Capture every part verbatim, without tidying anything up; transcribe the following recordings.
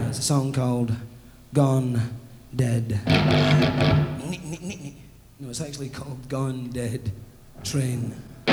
It's a song called Gone Dead. No, it's actually called Gone Dead Train.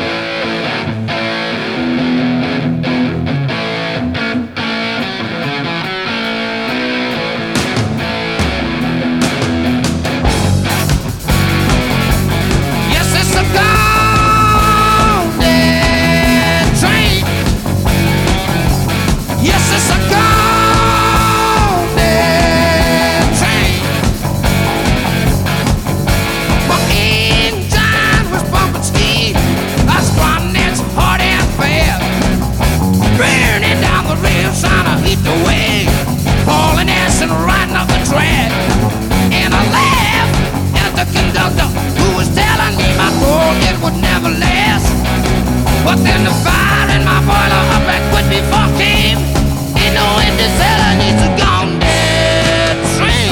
But then the fire in my boiler up and quit before came. Ain't no end to sell, I need to gone dead train.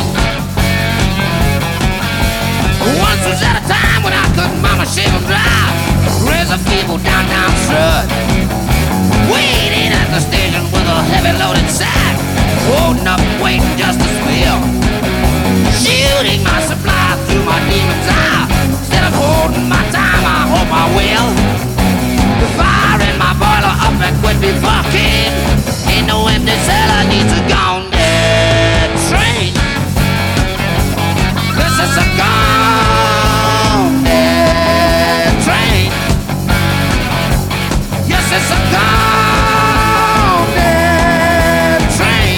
Once was at a time when I couldn't mama shave them dry. Raise a feeble down down strut. Waiting at the station with a heavy loaded sack. Holding up, waiting just to spill. Shooting my supply through my demon's eye. Instead of holding my time, I hope I will. The fire in my boiler up and quit before king. Ain't no empty cell, I need to gone dead train. This is a gone dead train. Yes, it's a gone dead train.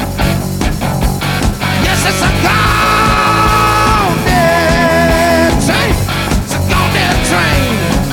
Yes, it's a gone dead train. It's a gone dead train.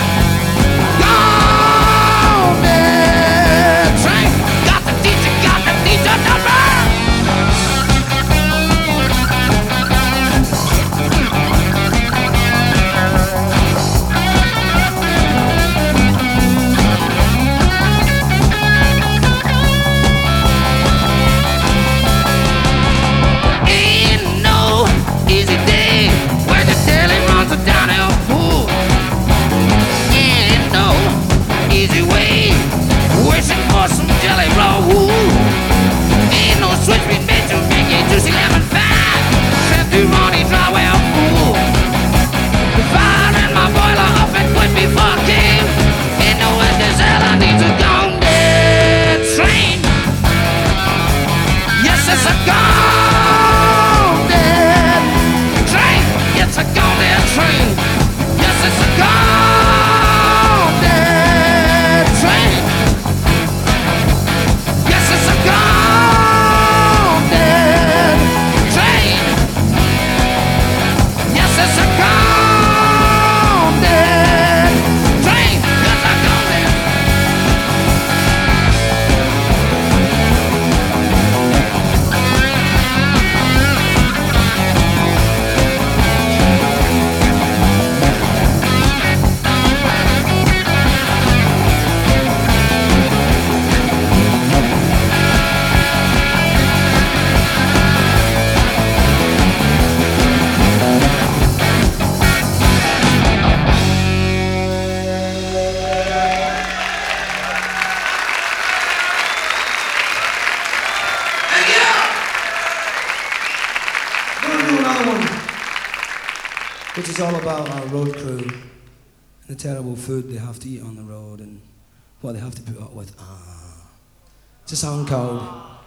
Which is all about our road crew and the terrible food they have to eat on the road and what they have to put up with. Ah. It's a song called